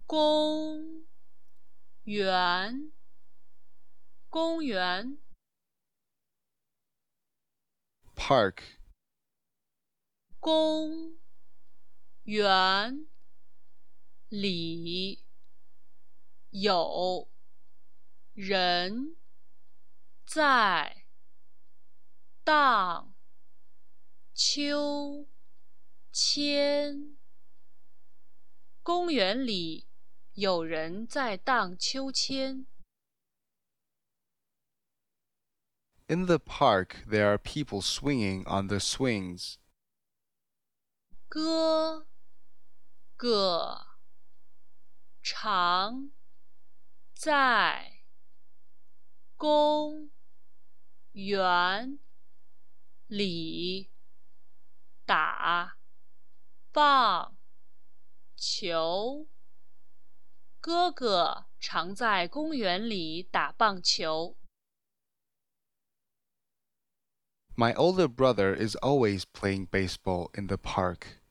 公园，公园， park, 公园里有人在荡秋千。公园里有人在荡秋千。 In the park, there are people swinging on the swings. 哥哥常在公园里打棒球。哥哥常在公园里打棒球。 My older brother is always playing baseball in the park.